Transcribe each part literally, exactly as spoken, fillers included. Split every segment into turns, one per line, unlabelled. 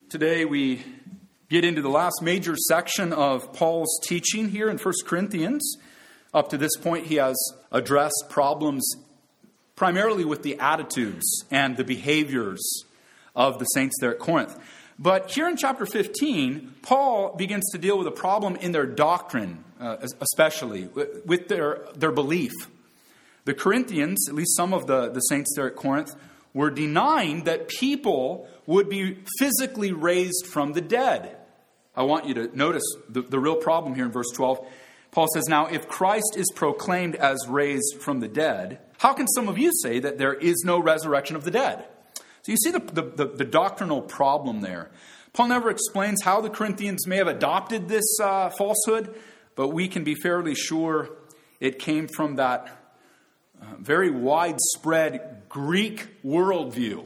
Today we get into the last major section of Paul's teaching here in First Corinthians. Up to this point, he has addressed problems primarily with the attitudes and the behaviors of the saints there at Corinth. But here in chapter fifteen, Paul begins to deal with a problem in their doctrine, uh, especially with their, their belief. The Corinthians, at least some of the, the saints there at Corinth, were denying that people would be physically raised from the dead. I want you to notice the, the real problem here in verse twelve. Paul says, now, if Christ is proclaimed as raised from the dead, how can some of you say that there is no resurrection of the dead? So you see the, the, the, the doctrinal problem there. Paul never explains how the Corinthians may have adopted this uh, falsehood, but we can be fairly sure it came from that uh, very widespread Greek worldview,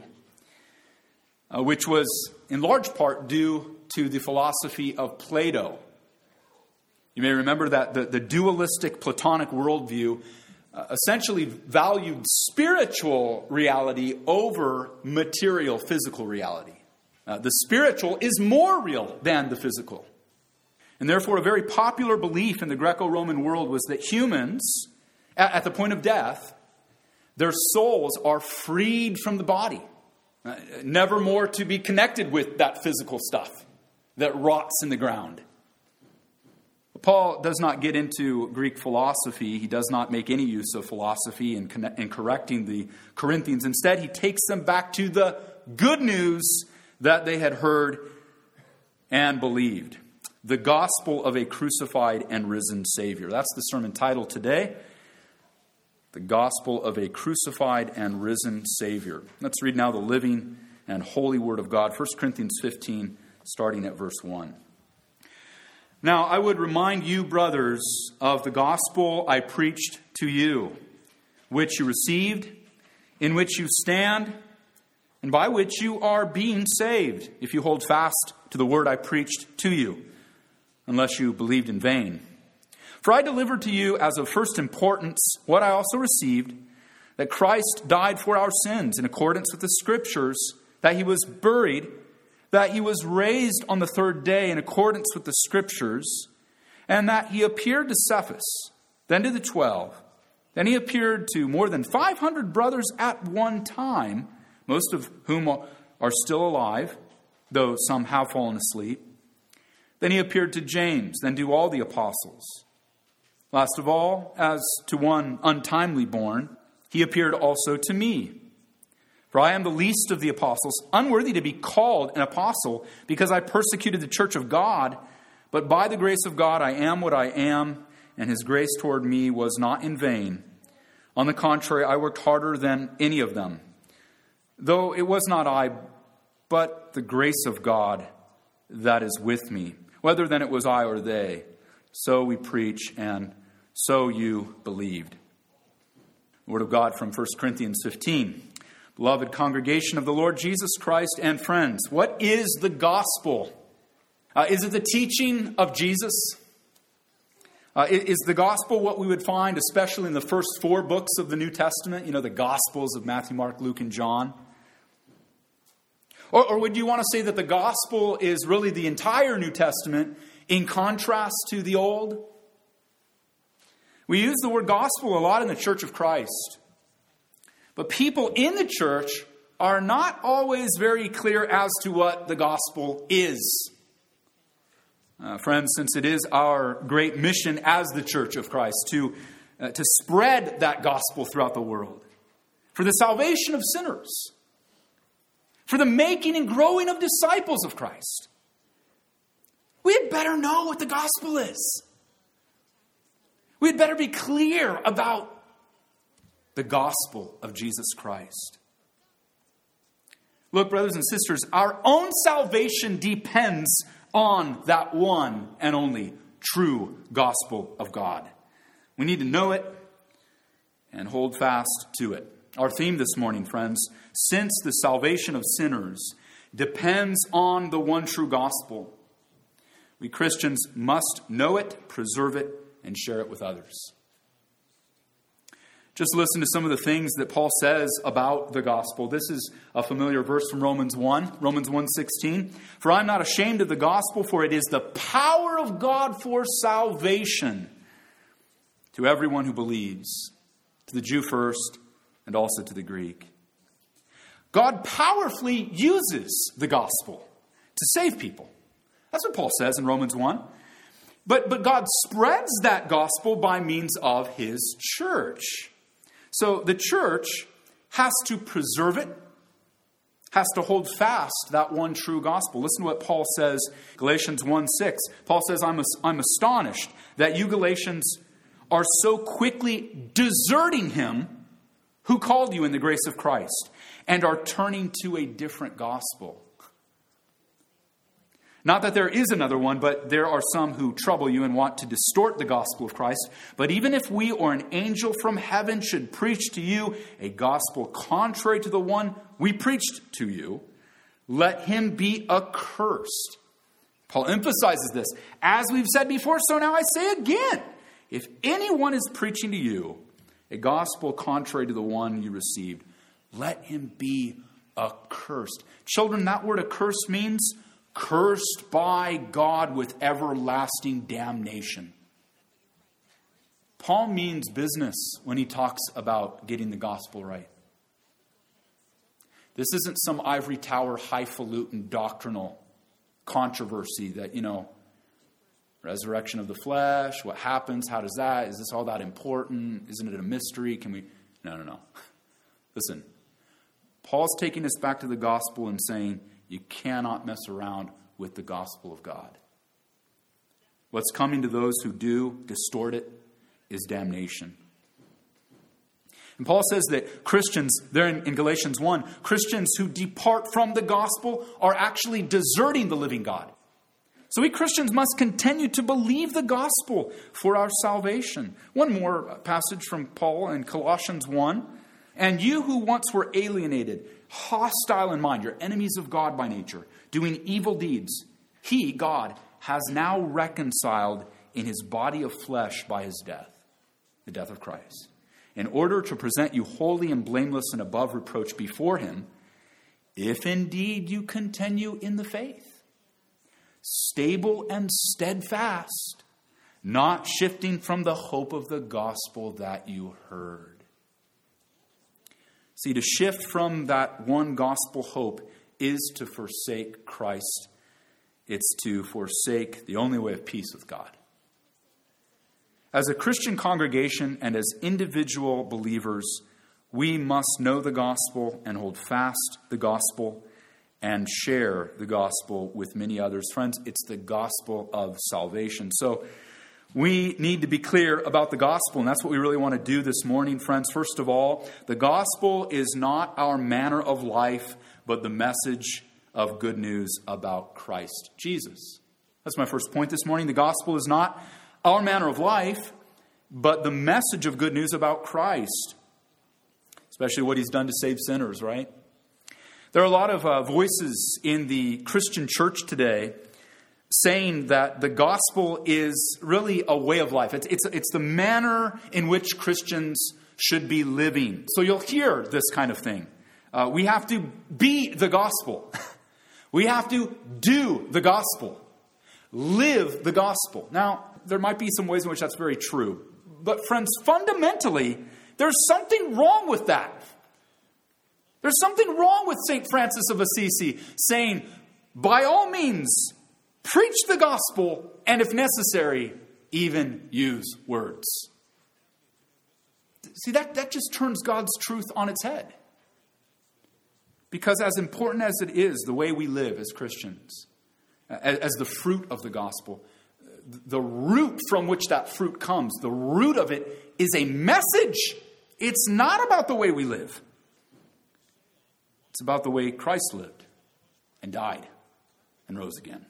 uh, which was in large part due to the philosophy of Plato. You may remember that the, the dualistic Platonic worldview uh, essentially valued spiritual reality over material, physical reality. Uh, the spiritual is more real than the physical. And therefore, a very popular belief in the Greco-Roman world was that humans, at, at the point of death, their souls are freed from the body, uh, never more to be connected with that physical stuff that rots in the ground. Paul does not get into Greek philosophy. He does not make any use of philosophy in, con- in correcting the Corinthians. Instead, he takes them back to the good news that they had heard and believed. The gospel of a crucified and risen Savior. That's the sermon title today. The gospel of a crucified and risen Savior. Let's read now the living and holy word of God. First Corinthians fifteen, starting at verse one. Now, I would remind you, brothers, of the gospel I preached to you, which you received, in which you stand, and by which you are being saved, if you hold fast to the word I preached to you, unless you believed in vain. For I delivered to you as of first importance what I also received, that Christ died for our sins in accordance with the Scriptures, that he was buried, that he was raised on the third day in accordance with the Scriptures, and that he appeared to Cephas, then to the twelve. Then he appeared to more than five hundred brothers at one time, most of whom are still alive, though some have fallen asleep. Then he appeared to James, then to all the apostles. Last of all, as to one untimely born, he appeared also to me. For I am the least of the apostles, unworthy to be called an apostle, because I persecuted the church of God. But by the grace of God I am what I am, and his grace toward me was not in vain. On the contrary, I worked harder than any of them. Though it was not I, but the grace of God that is with me. Whether then it was I or they, so we preach, and so you believed. The word of God from First Corinthians fifteen. Beloved congregation of the Lord Jesus Christ and friends, what is the gospel? Uh, is it the teaching of Jesus? Uh, is the gospel what we would find, especially in the first four books of the New Testament? You know, the Gospels of Matthew, Mark, Luke, and John. Or, or would you want to say that the gospel is really the entire New Testament in contrast to the Old? We use the word gospel a lot in the Church of Christ. But people in the church are not always very clear as to what the gospel is. Uh, friends, since it is our great mission as the Church of Christ to, uh, to spread that gospel throughout the world, for the salvation of sinners, for the making and growing of disciples of Christ, we had better know what the gospel is. We had better be clear about the gospel of Jesus Christ. Look, brothers and sisters, our own salvation depends on that one and only true gospel of God. We need to know it and hold fast to it. Our theme this morning, friends, since the salvation of sinners depends on the one true gospel, we Christians must know it, preserve it, and share it with others. Just listen to some of the things that Paul says about the gospel. This is a familiar verse from Romans one, Romans one sixteen. For I'm not ashamed of the gospel, for it is the power of God for salvation to everyone who believes, to the Jew first, and also to the Greek. God powerfully uses the gospel to save people. That's what Paul says in Romans one. But, but God spreads that gospel by means of his church. So the church has to preserve it, has to hold fast that one true gospel. Listen to what Paul says, Galatians one six. Paul says, I'm, I'm astonished that you Galatians are so quickly deserting him who called you in the grace of Christ and are turning to a different gospel. Not that there is another one, but there are some who trouble you and want to distort the gospel of Christ. But even if we or an angel from heaven should preach to you a gospel contrary to the one we preached to you, let him be accursed. Paul emphasizes this. As we've said before, so now I say again, if anyone is preaching to you a gospel contrary to the one you received, let him be accursed. Children, that word accursed means cursed by God with everlasting damnation. Paul means business when he talks about getting the gospel right. This isn't some ivory tower highfalutin doctrinal controversy that, you know, resurrection of the flesh, what happens, how does that, is this all that important? Isn't it a mystery? Can we, no, no, no. Listen, Paul's taking us back to the gospel and saying, you cannot mess around with the gospel of God. What's coming to those who do distort it is damnation. And Paul says that Christians, there in, in Galatians one, Christians who depart from the gospel are actually deserting the living God. So we Christians must continue to believe the gospel for our salvation. One more passage from Paul in Colossians one. And you who once were alienated, hostile in mind, you're enemies of God by nature, doing evil deeds, he, God, has now reconciled in his body of flesh by his death, the death of Christ, in order to present you holy and blameless and above reproach before him, if indeed you continue in the faith, stable and steadfast, not shifting from the hope of the gospel that you heard. See, to shift from that one gospel hope is to forsake Christ. It's to forsake the only way of peace with God. As a Christian congregation and as individual believers, we must know the gospel and hold fast the gospel and share the gospel with many others. Friends, it's the gospel of salvation. So we need to be clear about the gospel, and that's what we really want to do this morning, friends. First of all, the gospel is not our manner of life, but the message of good news about Christ Jesus. That's my first point this morning. The gospel is not our manner of life, but the message of good news about Christ, especially what he's done to save sinners, right? There are a lot of uh, voices in the Christian church today saying that the gospel is really a way of life. It's, it's, it's the manner in which Christians should be living. So you'll hear this kind of thing. Uh, we have to be the gospel. We have to do the gospel. Live the gospel. Now, there might be some ways in which that's very true. But friends, fundamentally, there's something wrong with that. There's something wrong with Saint Francis of Assisi saying, by all means, preach the gospel, and if necessary, even use words. See, that, that just turns God's truth on its head. Because as important as it is, the way we live as Christians, as, as the fruit of the gospel, the root from which that fruit comes, the root of it is a message. It's not about the way we live. It's about the way Christ lived and died and rose again.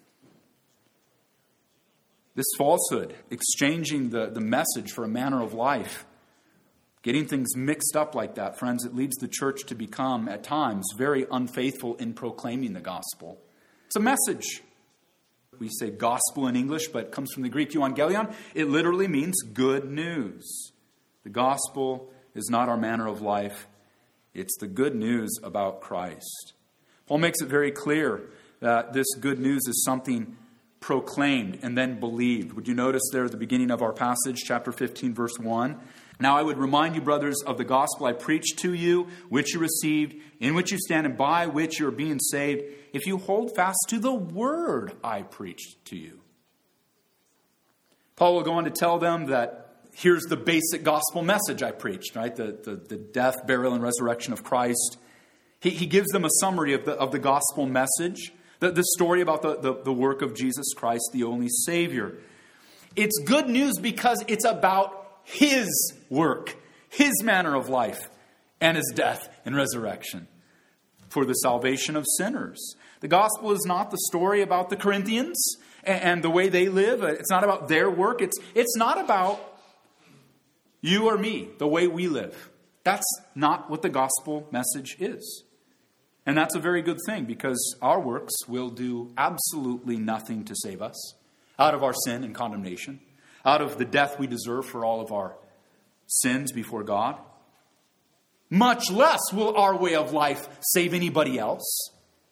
This falsehood, exchanging the, the message for a manner of life, getting things mixed up like that, friends, it leads the church to become, at times, very unfaithful in proclaiming the gospel. It's a message. We say gospel in English, but it comes from the Greek euangelion. It literally means good news. The gospel is not our manner of life. It's the good news about Christ. Paul makes it very clear that this good news is something proclaimed and then believed. Would you notice there at the beginning of our passage, chapter fifteen, verse one? Now I would remind you, brothers, of the gospel I preached to you, which you received, in which you stand, and by which you are being saved, if you hold fast to the word I preached to you. Paul will go on to tell them that here's the basic gospel message I preached, right? The, the, the death, burial, and resurrection of Christ. He, he gives them a summary of the, of the gospel message, the, the story about the, the, the work of Jesus Christ, the only Savior. It's good news because it's about His work, His manner of life, and His death and resurrection for the salvation of sinners. The gospel is not the story about the Corinthians and, and the way they live. It's not about their work. It's, it's not about you or me, the way we live. That's not what the gospel message is. And that's a very good thing, because our works will do absolutely nothing to save us out of our sin and condemnation, out of the death we deserve for all of our sins before God. Much less will our way of life save anybody else.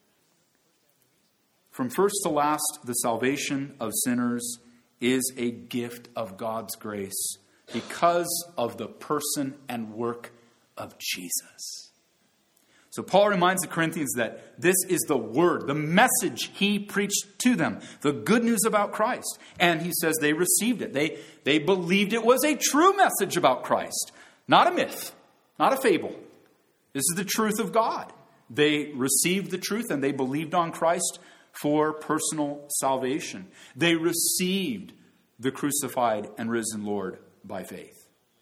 From first to last, the salvation of sinners is a gift of God's grace because of the person and work of Jesus. So Paul reminds the Corinthians that this is the word, the message he preached to them, the good news about Christ. And he says they received it. They, they believed it was a true message about Christ, not a myth, not a fable. This is the truth of God. They received the truth and they believed on Christ for personal salvation. They received the crucified and risen Lord by faith.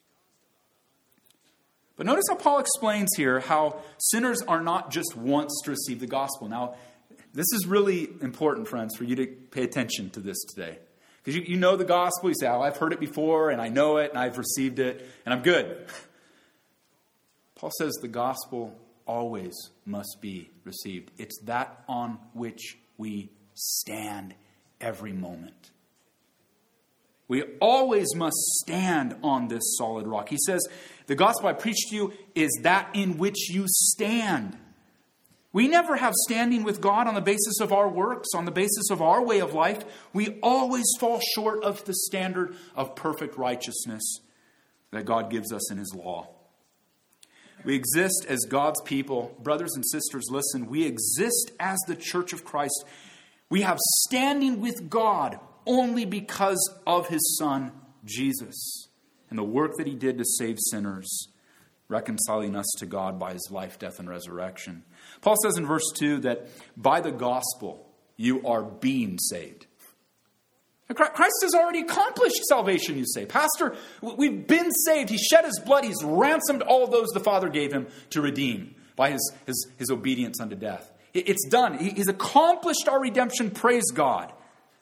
But notice how Paul explains here how sinners are not just once to receive the gospel. Now, this is really important, friends, for you to pay attention to this today. Because you, you know the gospel, you say, oh, I've heard it before, and I know it, and I've received it, and I'm good. Paul says the gospel always must be received. It's that on which we stand every moment. We always must stand on this solid rock. He says, the gospel I preach to you is that in which you stand. We never have standing with God on the basis of our works, on the basis of our way of life. We always fall short of the standard of perfect righteousness that God gives us in His law. We exist as God's people. Brothers and sisters, listen, we exist as the church of Christ. We have standing with God only because of His Son, Jesus, and the work that He did to save sinners, reconciling us to God by His life, death, and resurrection. Paul says in verse two that by the gospel you are being saved. Christ has already accomplished salvation, you say. Pastor, we've been saved. He shed His blood. He's ransomed all of those the Father gave Him to redeem by His, his, his obedience unto death. It's done. He's accomplished our redemption. Praise God.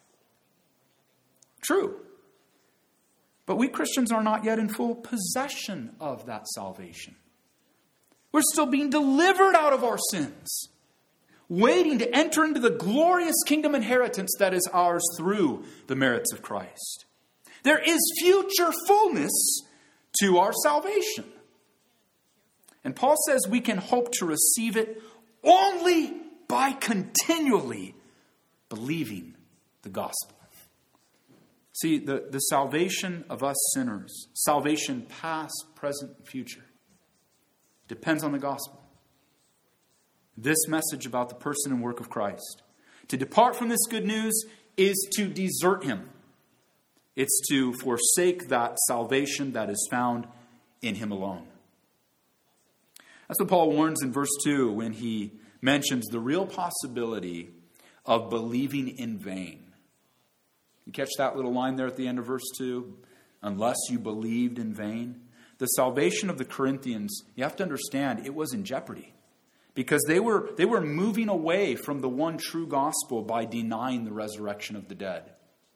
True. But we Christians are not yet in full possession of that salvation. We're still being delivered out of our sins, waiting to enter into the glorious kingdom inheritance that is ours through the merits of Christ. There is future fullness to our salvation. And Paul says we can hope to receive it only by continually believing the gospel. See, the, the salvation of us sinners, salvation past, present, and future, depends on the gospel. This message about the person and work of Christ. To depart from this good news is to desert Him. It's to forsake that salvation that is found in Him alone. That's what Paul warns in verse two when he mentions the real possibility of believing in vain. You catch that little line there at the end of verse two? Unless you believed in vain. The salvation of the Corinthians, you have to understand, it was in jeopardy. Because they were, they were moving away from the one true gospel by denying the resurrection of the dead.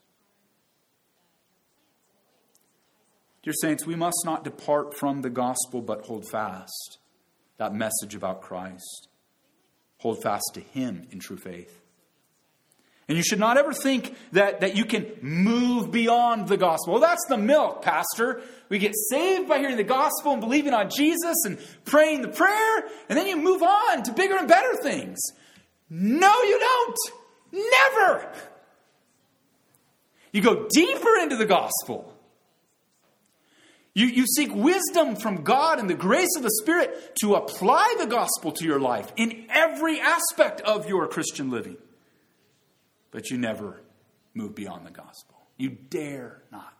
Dear saints, we must not depart from the gospel, but hold fast that message about Christ. Hold fast to Him in true faith. And you should not ever think that, that you can move beyond the gospel. Well, that's the milk, Pastor. We get saved by hearing the gospel and believing on Jesus and praying the prayer, and then you move on to bigger and better things. No, you don't. Never. You go deeper into the gospel. You, you seek wisdom from God and the grace of the Spirit to apply the gospel to your life in every aspect of your Christian living. But you never move beyond the gospel. You dare not.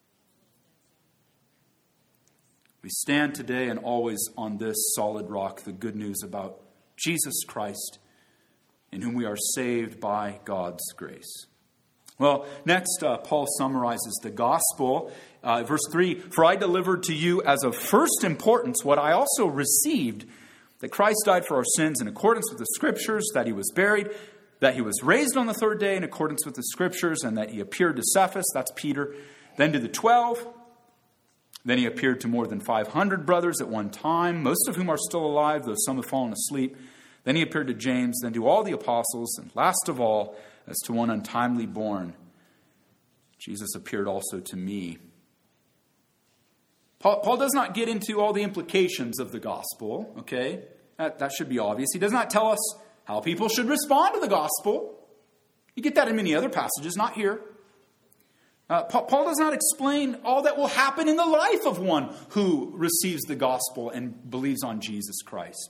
We stand today and always on this solid rock, the good news about Jesus Christ, in whom we are saved by God's grace. Well, next, uh, Paul summarizes the gospel. Uh, verse three, "For I delivered to you as of first importance what I also received, that Christ died for our sins in accordance with the Scriptures, that he was buried, that he was raised on the third day in accordance with the Scriptures, and that he appeared to Cephas," that's Peter, "then to the twelve. Then he appeared to more than five hundred brothers at one time, most of whom are still alive, though some have fallen asleep. Then he appeared to James, then to all the apostles, and last of all, as to one untimely born, Jesus appeared also to me." Paul, Paul does not get into all the implications of the gospel, okay? That, that should be obvious. He does not tell us how people should respond to the gospel. You get that in many other passages, not here. Uh, Paul, Paul does not explain all that will happen in the life of one who receives the gospel and believes on Jesus Christ.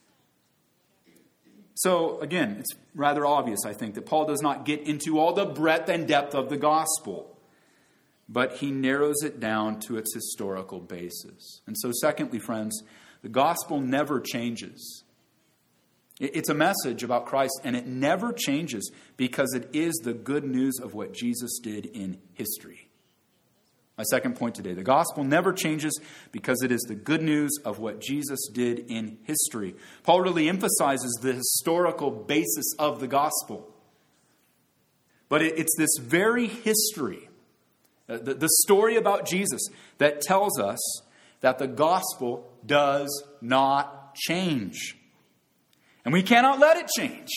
So, again, it's rather obvious, I think, that Paul does not get into all the breadth and depth of the gospel, but he narrows it down to its historical basis. And so, secondly, friends, the gospel never changes. It's a message about Christ, and it never changes because it is the good news of what Jesus did in history. My second point today, the gospel never changes because it is the good news of what Jesus did in history. Paul really emphasizes the historical basis of the gospel. But it's this very history, the story about Jesus, that tells us that the gospel does not change. And we cannot let it change.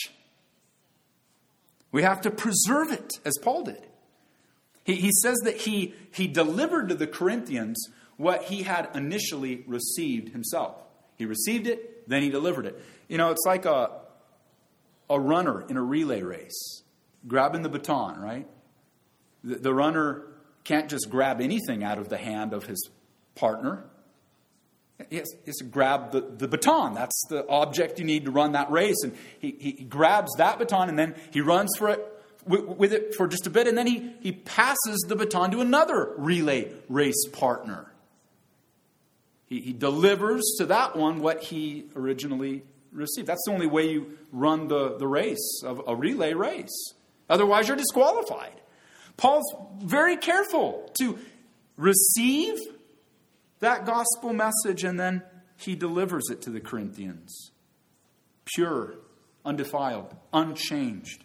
We have to preserve it, as Paul did. He, he says that he, he delivered to the Corinthians what he had initially received himself. He received it, then he delivered it. You know, it's like a, a runner in a relay race, grabbing the baton, right? The, the runner can't just grab anything out of the hand of his partner. He has, he has to grab the, the baton. That's the object you need to run that race. And he, he grabs that baton and then he runs for it with, with it for just a bit. And then he, he passes the baton to another relay race partner. He, he delivers to that one what he originally received. That's the only way you run the, the race, of a relay race. Otherwise, you're disqualified. Paul's very careful to receive that gospel message, and then he delivers it to the Corinthians. Pure, undefiled, unchanged.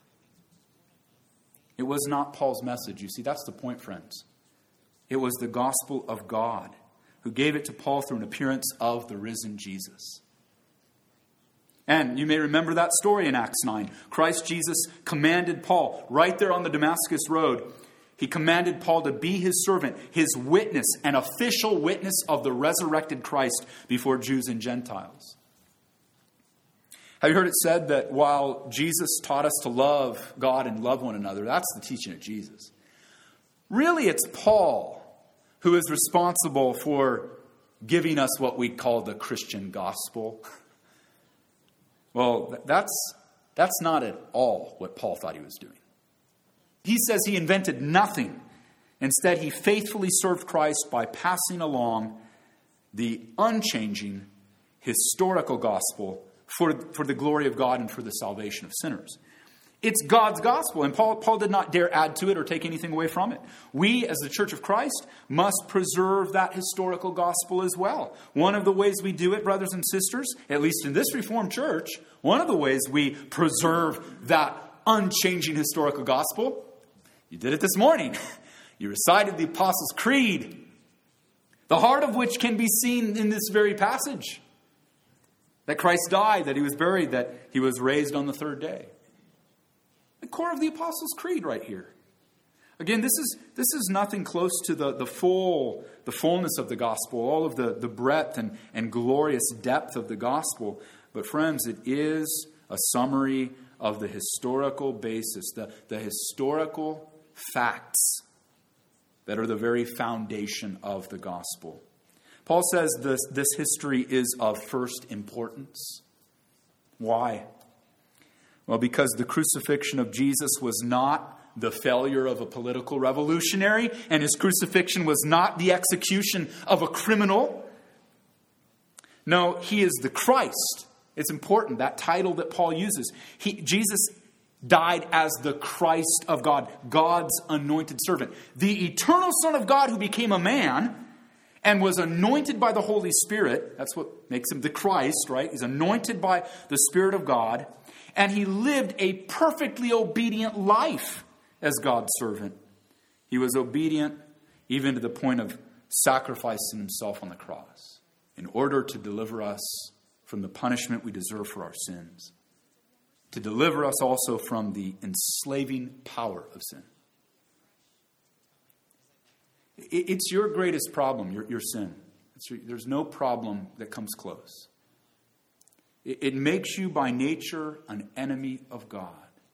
It was not Paul's message. You see, that's the point, friends. It was the gospel of God who gave it to Paul through an appearance of the risen Jesus. And you may remember that story in Acts nine. Christ Jesus commanded Paul right there on the Damascus road. He commanded Paul to be his servant, his witness, an official witness of the resurrected Christ before Jews and Gentiles. Have you heard it said that while Jesus taught us to love God and love one another, that's the teaching of Jesus. Really, it's Paul who is responsible for giving us what we call the Christian gospel. Well, that's, that's not at all what Paul thought he was doing. He says he invented nothing. Instead, he faithfully served Christ by passing along the unchanging historical gospel for, for the glory of God and for the salvation of sinners. It's God's gospel, and Paul, Paul did not dare add to it or take anything away from it. We, as the Church of Christ, must preserve that historical gospel as well. One of the ways we do it, brothers and sisters, at least in this Reformed church, one of the ways we preserve that unchanging historical gospel, you did it this morning. You recited the Apostles' Creed, the heart of which can be seen in this very passage. That Christ died, that he was buried, that he was raised on the third day. The core of the Apostles' Creed right here. Again, this is this is nothing close to the, the full, the fullness of the gospel, all of the, the breadth and, and glorious depth of the gospel. But friends, it is a summary of the historical basis, the, the historical facts that are the very foundation of the gospel. Paul says this, this history is of first importance. Why? Well, because the crucifixion of Jesus was not the failure of a political revolutionary, and his crucifixion was not the execution of a criminal. No, he is the Christ. It's important, that title that Paul uses. He, Jesus died as the Christ of God, God's anointed servant. The eternal Son of God who became a man and was anointed by the Holy Spirit. That's what makes him the Christ, right? He's anointed by the Spirit of God. And he lived a perfectly obedient life as God's servant. He was obedient even to the point of sacrificing himself on the cross in order to deliver us from the punishment we deserve for our sins. To deliver us also from the enslaving power of sin. It's your greatest problem, your, your sin. It's your, there's no problem that comes close. It, it makes you by nature an enemy of God.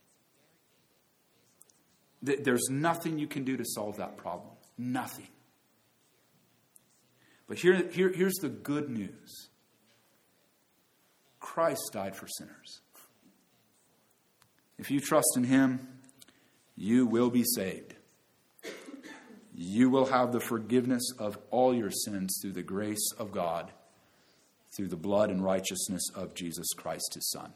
There's nothing you can do to solve that problem. Nothing. But here, here, here's the good news. Christ died for sinners. If you trust in him, you will be saved. You will have the forgiveness of all your sins through the grace of God, through the blood and righteousness of Jesus Christ, his Son.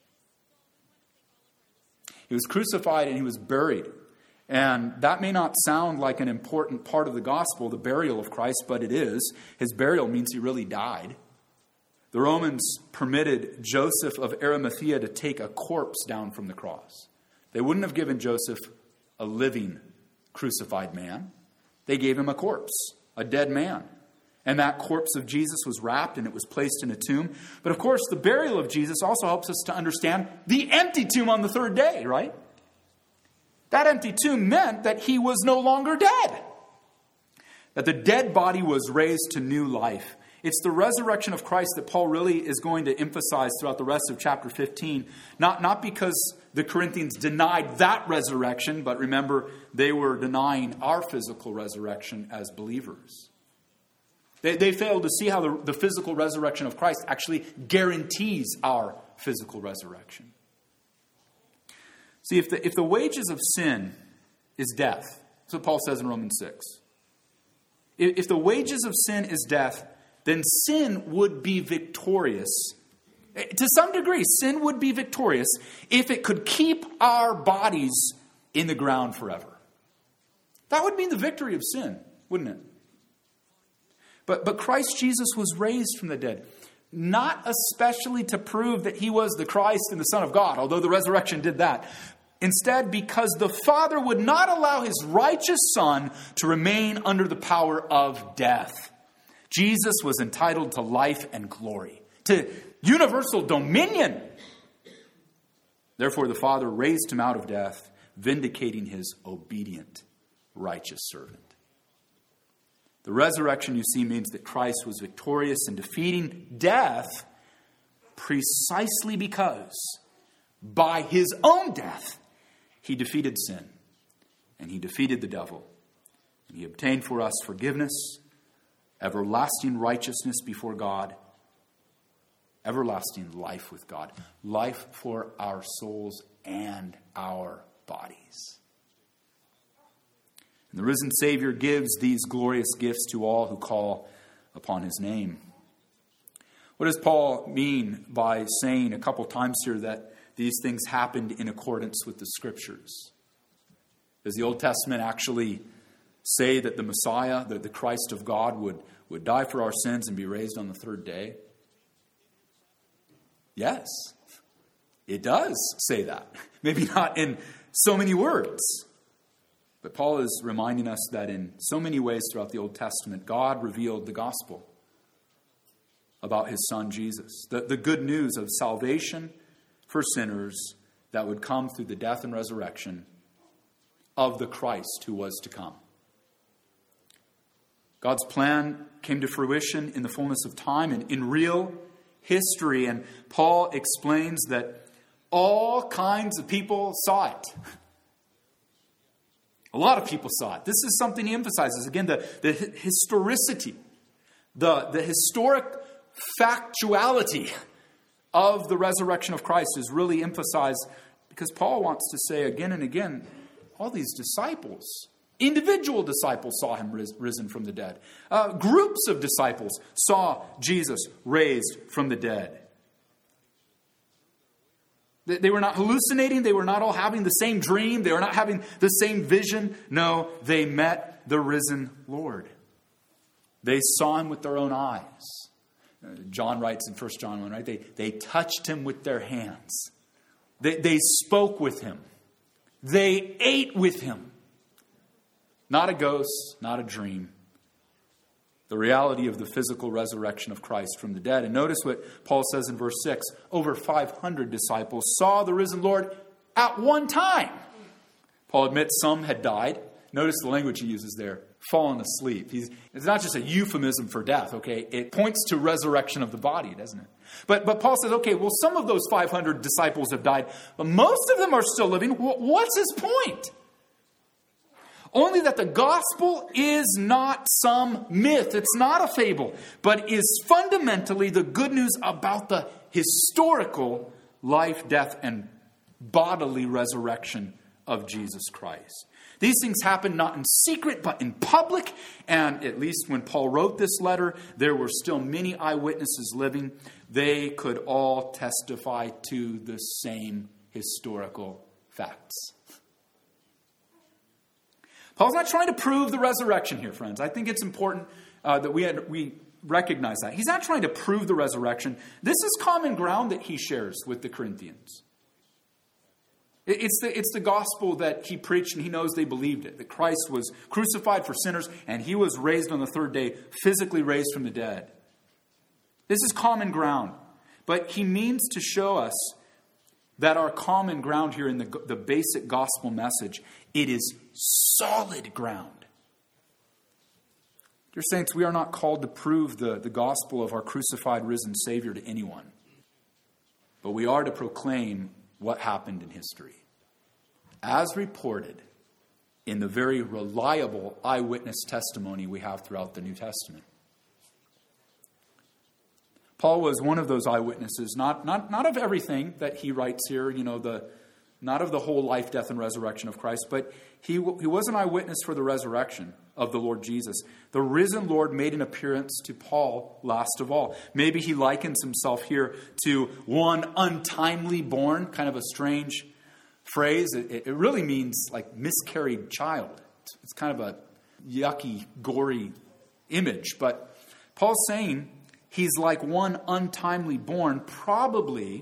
He was crucified and he was buried. And that may not sound like an important part of the gospel, the burial of Christ, but it is. His burial means he really died. The Romans permitted Joseph of Arimathea to take a corpse down from the cross. They wouldn't have given Joseph a living crucified man. They gave him a corpse, a dead man. And that corpse of Jesus was wrapped and it was placed in a tomb. But of course, the burial of Jesus also helps us to understand the empty tomb on the third day, right? That empty tomb meant that he was no longer dead. That the dead body was raised to new life. It's the resurrection of Christ that Paul really is going to emphasize throughout the rest of chapter fifteen. Not, not because the Corinthians denied that resurrection, but remember, they were denying our physical resurrection as believers. They, they failed to see how the, the physical resurrection of Christ actually guarantees our physical resurrection. See, if the, if the wages of sin is death, that's what Paul says in Romans six. If, if the wages of sin is death, then sin would be victorious. To some degree, sin would be victorious if it could keep our bodies in the ground forever. That would mean the victory of sin, wouldn't it? But, but Christ Jesus was raised from the dead. Not especially to prove that he was the Christ and the Son of God, although the resurrection did that. Instead, because the Father would not allow his righteous Son to remain under the power of death. Jesus was entitled to life and glory, to universal dominion. Therefore, the Father raised him out of death, vindicating his obedient, righteous servant. The resurrection, you see, means that Christ was victorious in defeating death precisely because by his own death, he defeated sin and he defeated the devil. And he obtained for us forgiveness, everlasting righteousness before God, everlasting life with God, life for our souls and our bodies. And the risen Savior gives these glorious gifts to all who call upon his name. What does Paul mean by saying a couple times here that these things happened in accordance with the Scriptures? Does the Old Testament actually say that the Messiah, that the Christ of God, would, would die for our sins and be raised on the third day? Yes, it does say that. Maybe not in so many words. But Paul is reminding us that in so many ways throughout the Old Testament, God revealed the gospel about his Son Jesus. The, the good news of salvation for sinners that would come through the death and resurrection of the Christ who was to come. God's plan came to fruition in the fullness of time and in real history. And Paul explains that all kinds of people saw it. A lot of people saw it. This is something he emphasizes. Again, the, the historicity, the, the historic factuality of the resurrection of Christ is really emphasized because Paul wants to say again and again, all these disciples, individual disciples saw him ris- risen from the dead. Uh, groups of disciples saw Jesus raised from the dead. They, they were not hallucinating. They were not all having the same dream. They were not having the same vision. No, they met the risen Lord. They saw him with their own eyes. Uh, John writes in First John one, right? They, they touched him with their hands. They, they spoke with him. They ate with him. Not a ghost, not a dream. The reality of the physical resurrection of Christ from the dead. And notice what Paul says in verse six. Over five hundred disciples saw the risen Lord at one time. Paul admits some had died. Notice the language he uses there. Fallen asleep. He's, it's not just a euphemism for death, okay? It points to resurrection of the body, doesn't it? But, but Paul says, okay, well, some of those five hundred disciples have died, but most of them are still living. What's his point? Only that the gospel is not some myth. It's not a fable, but is fundamentally the good news about the historical life, death, and bodily resurrection of Jesus Christ. These things happen not in secret, but in public. And at least when Paul wrote this letter, there were still many eyewitnesses living. They could all testify to the same historical facts. Paul's not trying to prove the resurrection here, friends. I think it's important uh, that we had, we recognize that. He's not trying to prove the resurrection. This is common ground that he shares with the Corinthians. It's the, it's the gospel that he preached, and he knows they believed it. That Christ was crucified for sinners, and he was raised on the third day, physically raised from the dead. This is common ground. But he means to show us that our common ground here in the, the basic gospel message, it is solid ground. Dear saints, we are not called to prove the, the gospel of our crucified, risen Savior to anyone. But we are to proclaim what happened in history, as reported in the very reliable eyewitness testimony we have throughout the New Testament. Paul was one of those eyewitnesses, not, not, not of everything that he writes here, you know, the not of the whole life, death, and resurrection of Christ, but he, he was an eyewitness for the resurrection of the Lord Jesus. The risen Lord made an appearance to Paul last of all. Maybe he likens himself here to one untimely born, kind of a strange phrase. It, it really means like miscarried child. It's, it's kind of a yucky, gory image. But Paul's saying he's like one untimely born, probably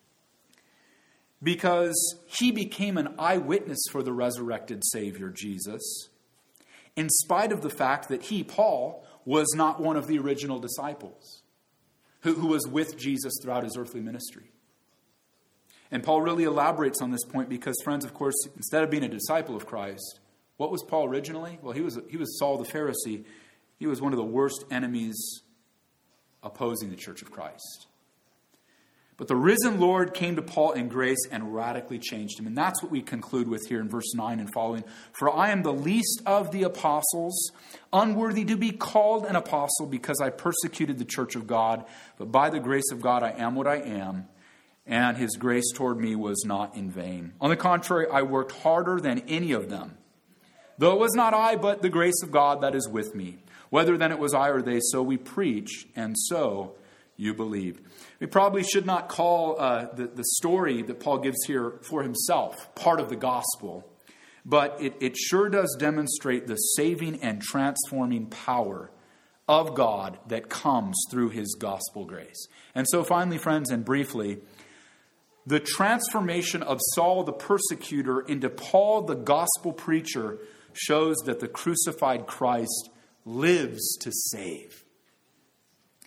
because he became an eyewitness for the resurrected Savior, Jesus, in spite of the fact that he, Paul, was not one of the original disciples who, who was with Jesus throughout his earthly ministry. And Paul really elaborates on this point because, friends, of course, instead of being a disciple of Christ, what was Paul originally? Well, he was, he was Saul the Pharisee. He was one of the worst enemies opposing the church of Christ. But the risen Lord came to Paul in grace and radically changed him. And that's what we conclude with here in verse nine and following. For I am the least of the apostles, unworthy to be called an apostle because I persecuted the church of God. But by the grace of God I am what I am, and his grace toward me was not in vain. On the contrary, I worked harder than any of them. Though it was not I, but the grace of God that is with me. Whether then it was I or they, so we preach, and so you believed. We probably should not call uh, the, the story that Paul gives here for himself part of the gospel, but it, it sure does demonstrate the saving and transforming power of God that comes through his gospel grace. And so finally, friends, and briefly, the transformation of Saul the persecutor into Paul the gospel preacher shows that the crucified Christ lives to save.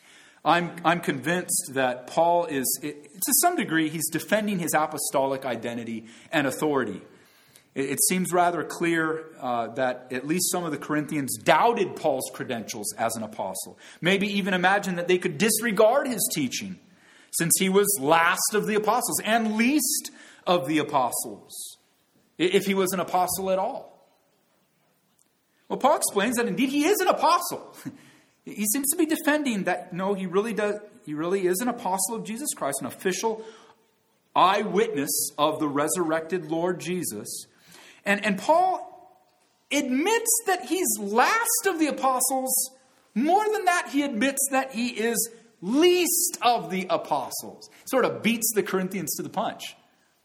I'm, I'm convinced that Paul is, it, to some degree, he's defending his apostolic identity and authority. It, it seems rather clear uh, that at least some of the Corinthians doubted Paul's credentials as an apostle. Maybe even imagined that they could disregard his teaching, since he was last of the apostles and least of the apostles, if he was an apostle at all. Well, Paul explains that indeed he is an apostle. He seems to be defending that, no, he really does. He really is an apostle of Jesus Christ, an official eyewitness of the resurrected Lord Jesus. And, and Paul admits that he's last of the apostles. More than that, he admits that he is least of the apostles. Sort of beats the Corinthians to the punch.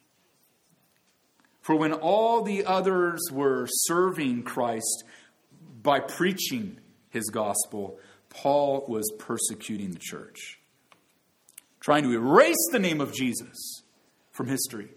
For when all the others were serving Christ by preaching his gospel, Paul was persecuting the church, trying to erase the name of Jesus from history.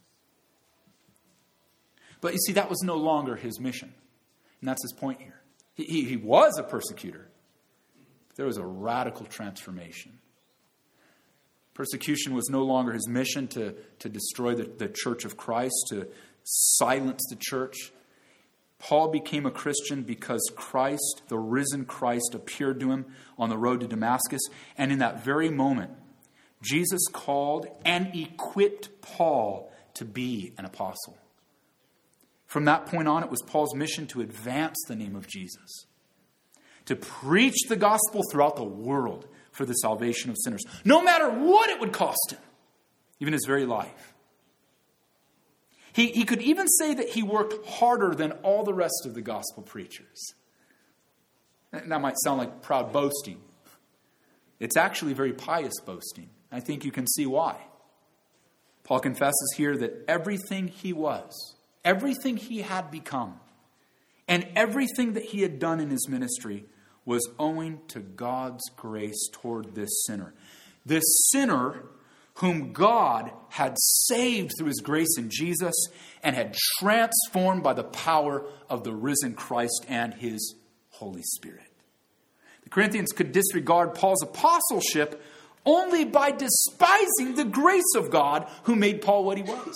But you see, that was no longer his mission. And that's his point here. He, he, he was a persecutor. But there was a radical transformation. Persecution was no longer his mission to, to destroy the, the church of Christ, to silence the church. Paul became a Christian because Christ, the risen Christ, appeared to him on the road to Damascus. And in that very moment, Jesus called and equipped Paul to be an apostle. From that point on, it was Paul's mission to advance the name of Jesus, to preach the gospel throughout the world for the salvation of sinners, no matter what it would cost him, even his very life. He, he could even say that he worked harder than all the rest of the gospel preachers. And that might sound like proud boasting. It's actually very pious boasting. I think you can see why. Paul confesses here that everything he was, everything he had become, and everything that he had done in his ministry was owing to God's grace toward this sinner. This sinner whom God had saved through his grace in Jesus and had transformed by the power of the risen Christ and his Holy Spirit. The Corinthians could disregard Paul's apostleship only by despising the grace of God who made Paul what he was.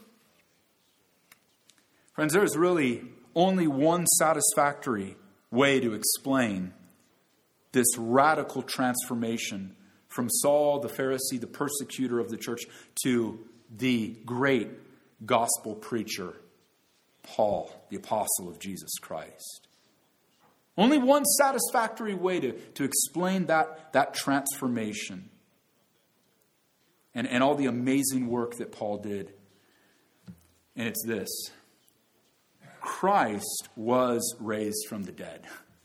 Friends, there is really only one satisfactory way to explain this radical transformation from Saul, the Pharisee, the persecutor of the church, to the great gospel preacher, Paul, the apostle of Jesus Christ. Only one satisfactory way to, to explain that, that transformation and, and all the amazing work that Paul did. And it's this: Christ was raised from the dead,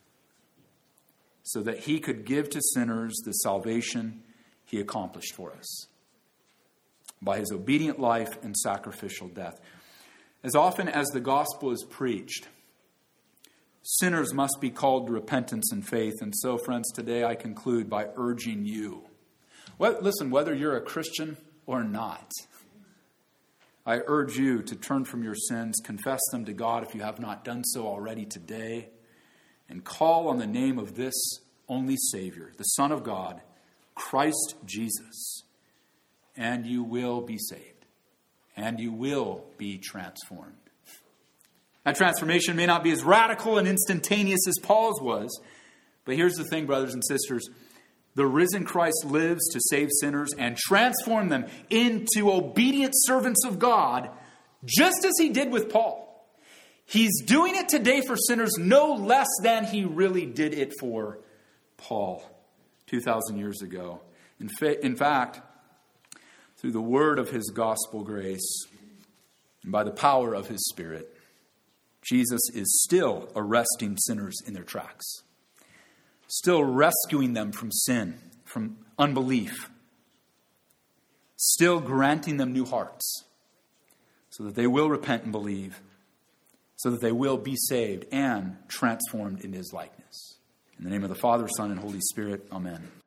so that he could give to sinners the salvation he accomplished for us by his obedient life and sacrificial death. As often as the gospel is preached, sinners must be called to repentance and faith. And so, friends, today I conclude by urging you, well, listen, whether you're a Christian or not, I urge you to turn from your sins, confess them to God if you have not done so already today, and call on the name of this only Savior, the Son of God, Christ Jesus, and you will be saved, and you will be transformed. That transformation may not be as radical and instantaneous as Paul's was, but here's the thing, brothers and sisters. The risen Christ lives to save sinners and transform them into obedient servants of God, just as he did with Paul. He's doing it today for sinners no less than he really did it for Paul two thousand years ago. In, fa- in fact, through the word of his gospel grace and by the power of his Spirit, Jesus is still arresting sinners in their tracks, still rescuing them from sin, from unbelief, still granting them new hearts so that they will repent and believe, so that they will be saved and transformed in his likeness. In the name of the Father, Son, and Holy Spirit, amen.